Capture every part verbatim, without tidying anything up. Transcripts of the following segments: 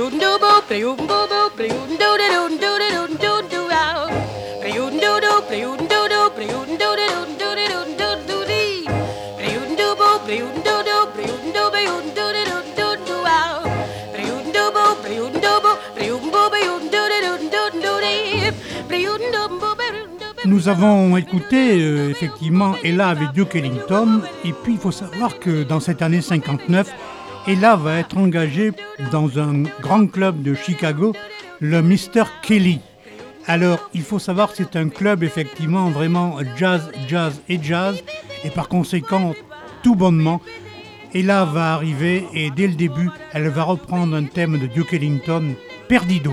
Nous avons écouté euh, effectivement Ella avec Duke Ellington, et puis il faut savoir que dans cette année cinquante-neuf, Ella va être engagée dans un grand club de Chicago, le mister Kelly. Alors il faut savoir que c'est un club effectivement vraiment jazz, jazz et jazz, et par conséquent tout bonnement, Ella va arriver et dès le début, elle va reprendre un thème de Duke Ellington, Perdido.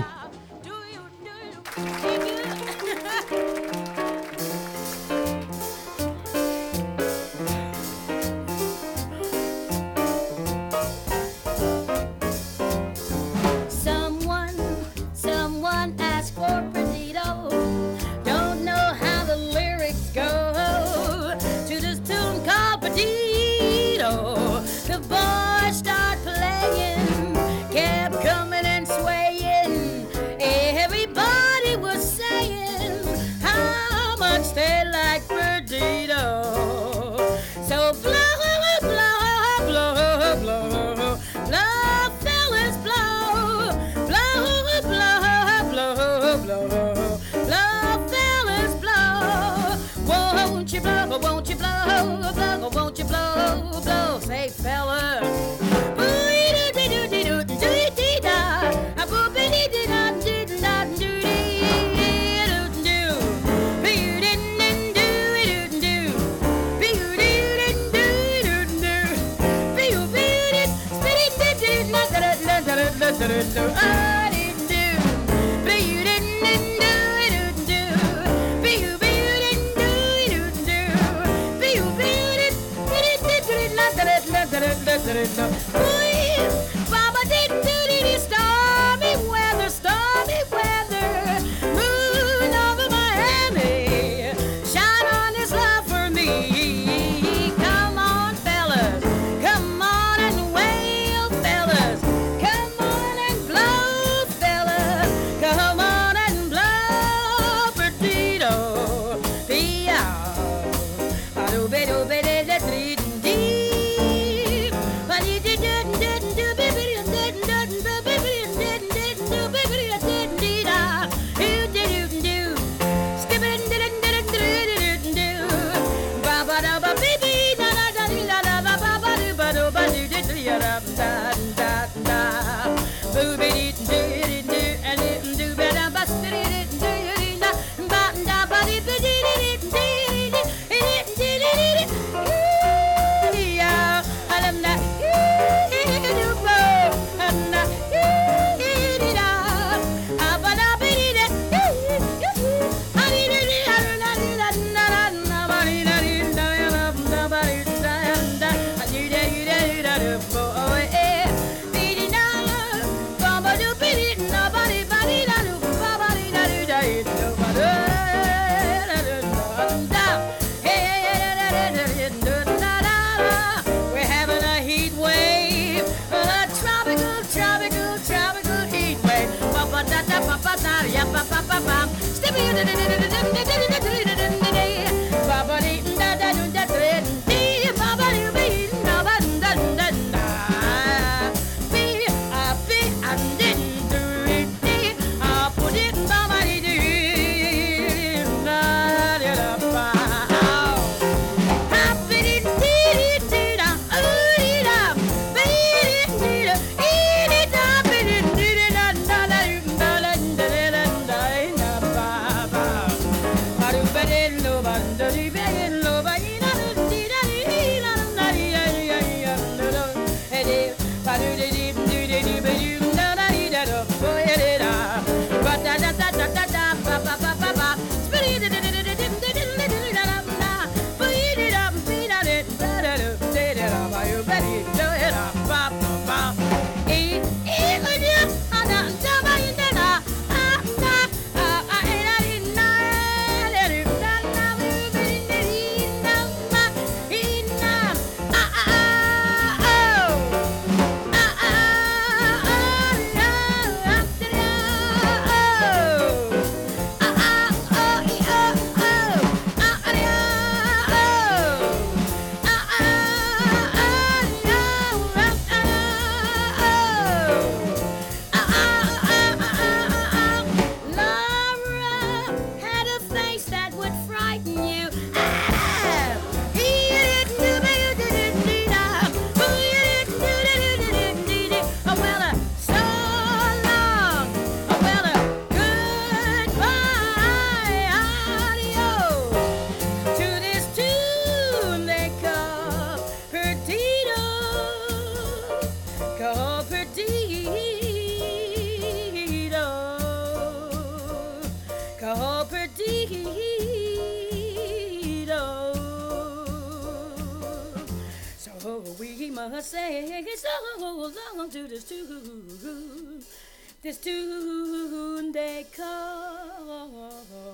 Say so long to this tune, this tune they call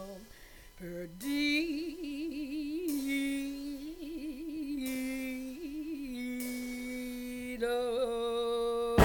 Perdido.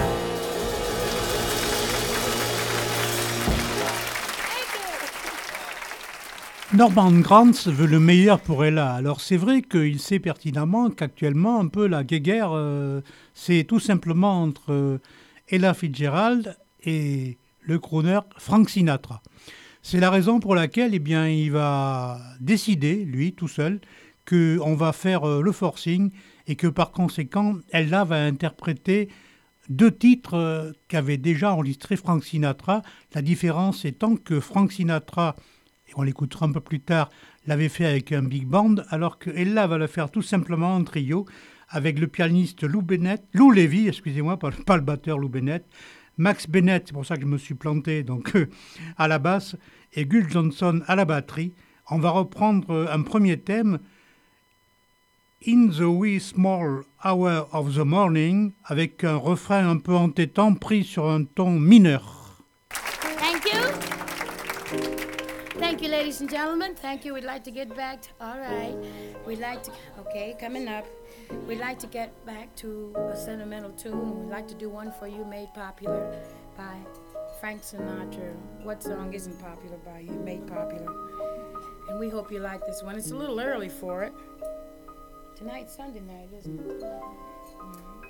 Norman Granz veut le meilleur pour Ella. Alors c'est vrai qu'il sait pertinemment qu'actuellement un peu la guéguerre, euh, c'est tout simplement entre euh, Ella Fitzgerald et le crooner Frank Sinatra. C'est la raison pour laquelle eh bien, il va décider, lui, tout seul, qu'on va faire euh, le forcing et que par conséquent, Ella va interpréter deux titres euh, qu'avait déjà enregistré Frank Sinatra. La différence étant que Frank Sinatra, et on l'écoutera un peu plus tard, l'avait fait avec un big band, alors que Ella va le faire tout simplement en trio avec le pianiste Lou Bennett, Lou Levy, excusez-moi, pas, pas le batteur Lou Bennett, Max Bennett, c'est pour ça que je me suis planté, donc euh, à la basse, et Gus Johnson à la batterie. On va reprendre un premier thème, In the Wee Small Hour of the Morning, avec un refrain un peu entêtant pris sur un ton mineur. Thank you. Thank you, ladies and gentlemen. Thank you. We'd like to get back to, all right. We'd like to, okay, coming up. We'd like to get back to a sentimental tune. We'd like to do one for you made popular by Frank Sinatra. What song isn't popular by you, made popular? And we hope you like this one. It's a little early for it. Tonight's Sunday night, isn't it? Mm-hmm.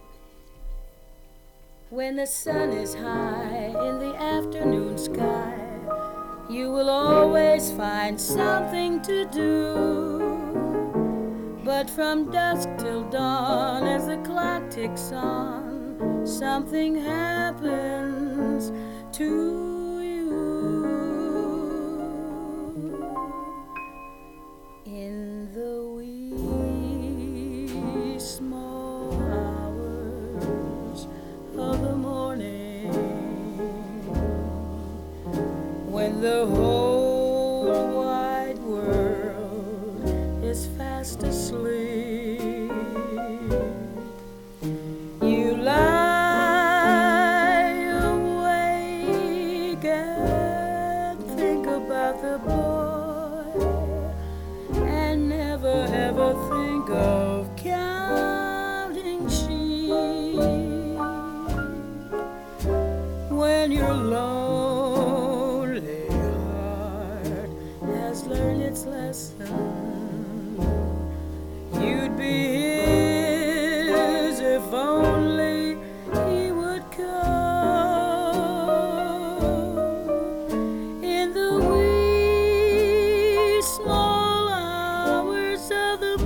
When the sun is high in the afternoon sky, you will always find something to do. But from dusk till dawn, as the clock ticks on, something happens to you. In the wee small hours of the morning, when the whole wide world is fast asleep, you lie awake and think about the boy, and never ever think of counting sheep. When you're lonely heart has learned its lesson, you'd be his if only he would come. In the wee small hours of the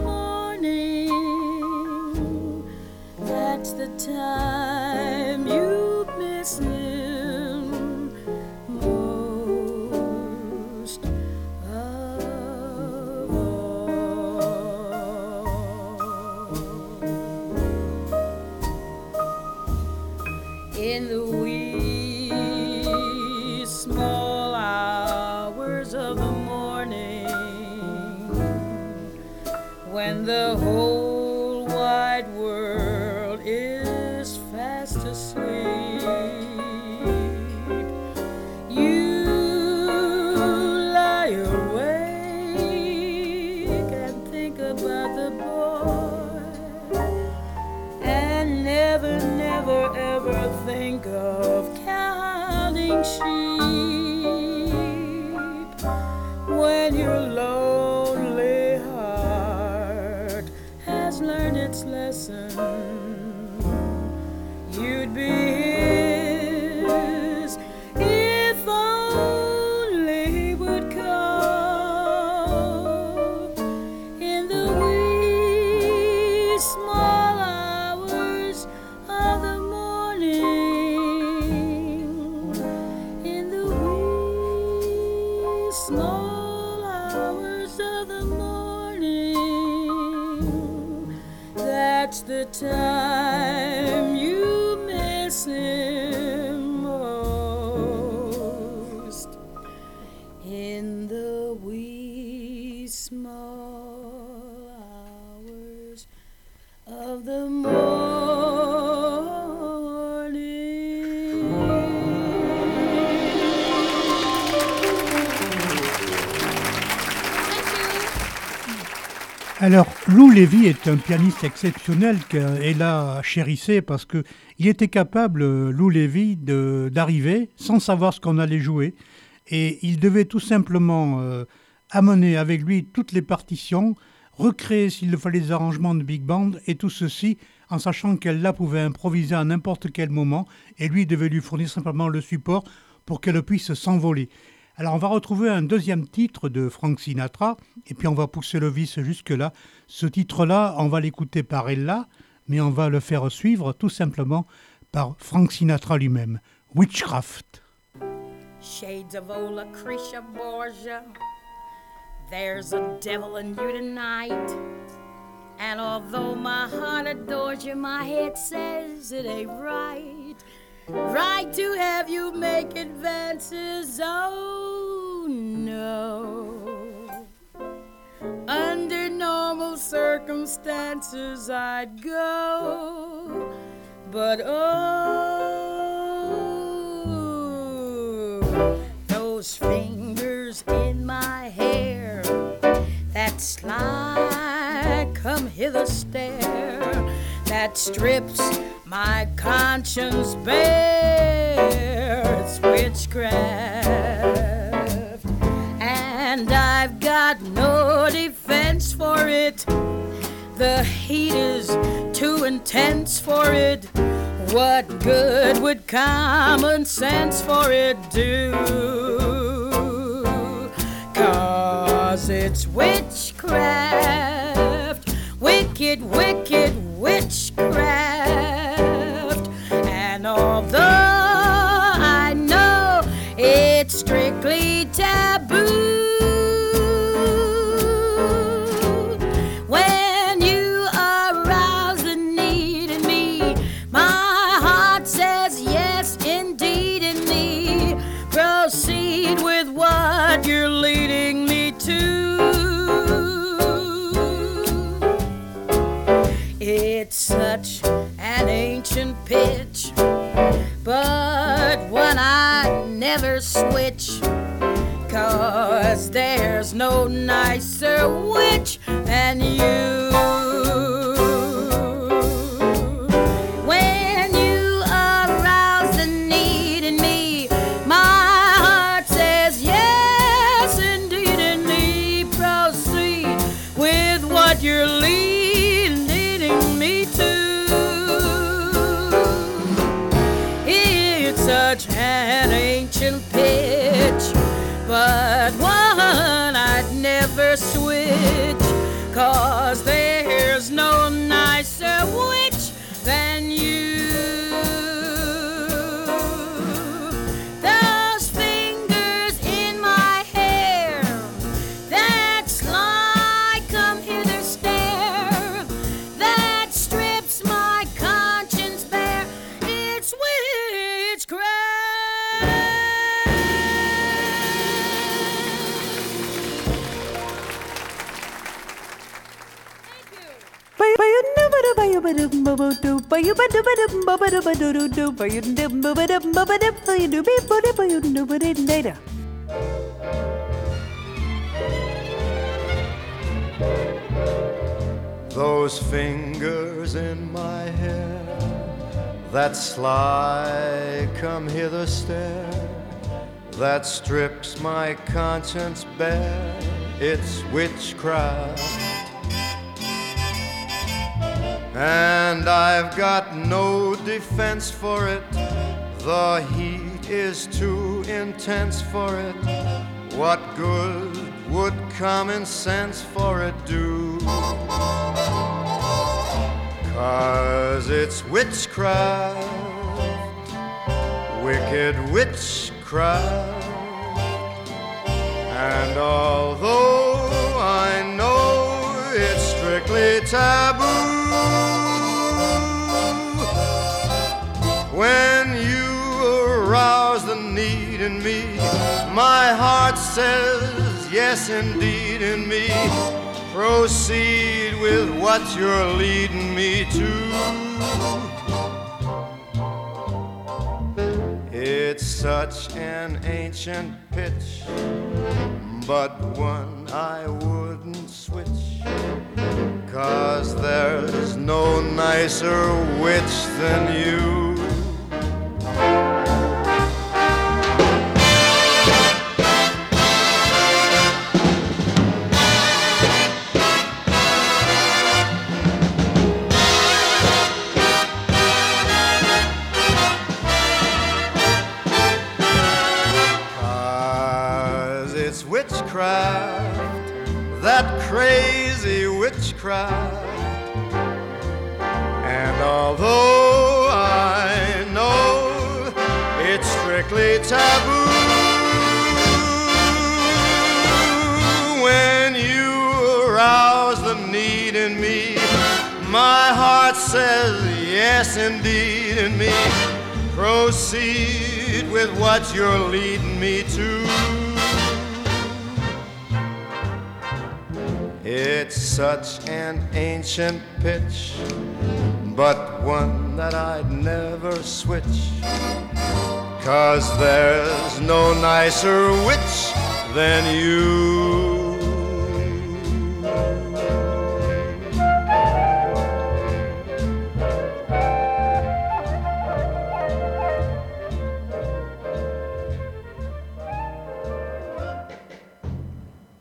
morning, that's the time you miss him most of all. In the wee small hours of the morning, when the whole wide world is fast asleep, you lie awake and think about the boy, and never, never, ever think of counting sheep. When your lonely heart has learned its lesson, you'd be his if only he would come. In the wee small hours of the morning, in Alors, Lou Levy est un pianiste exceptionnel qu'Ella chérissait parce qu'il était capable, Lou Levy, de, d'arriver sans savoir ce qu'on allait jouer. Et il devait tout simplement euh, amener avec lui toutes les partitions, recréer s'il le fallait des arrangements de big band, et tout ceci en sachant qu'Ella pouvait improviser à n'importe quel moment, et lui devait lui fournir simplement le support pour qu'elle puisse s'envoler. Alors on va retrouver un deuxième titre de Frank Sinatra, et puis on va pousser le vice jusque-là. Ce titre-là, on va l'écouter par Ella, mais on va le faire suivre tout simplement par Frank Sinatra lui-même. Witchcraft. Shades of old Lucretia Borgia, there's a devil in you tonight. And although my heart adores you, my head says it ain't right. Right to have you make advances, oh no. Under normal circumstances I'd go, but oh, those fingers in my hair, that sly come hither stare, that strips my conscience bare, it's witchcraft, and I've got no defense for it. The heat is too intense for it. What good would common sense for it do? 'Cause it's witchcraft, wicked, wicked witchcraft. And although I know it's strictly taboo, when you arouse the need in me, my heart says yes indeed in me. Proceed with what you're leading me to. It's such an ancient pitch, but one I never switch, 'cause there's no nicer witch than you. When you arouse the need in me, my heart says yes indeed in me. Proceed with what you're leading me to. It's such an ancient pitch, but one I'd never switch, 'cause there's no nicer witch than you. Those fingers in my hair, that sly come hither stare, that strips my conscience bare, it's witchcraft. Those fingers in my hair, that sly come hither stare, that strips my conscience bare, it's witchcraft. And I've got no defense for it. The heat is too intense for it. What good would common sense for it do? 'Cause it's witchcraft, wicked witchcraft. And although I know it's strictly taboo, when you arouse the need in me, my heart says yes indeed in me. Proceed with what you're leading me to. It's such an ancient pitch, but one I wouldn't switch, 'cause there's no nicer witch than you. Witchcraft, that crazy witchcraft. And although I know it's strictly taboo, when you arouse the need in me, my heart says yes indeed in me. Proceed with what you're leading me to. It's such an ancient pitch, but one that I'd never switch, 'cause there's no nicer witch than you.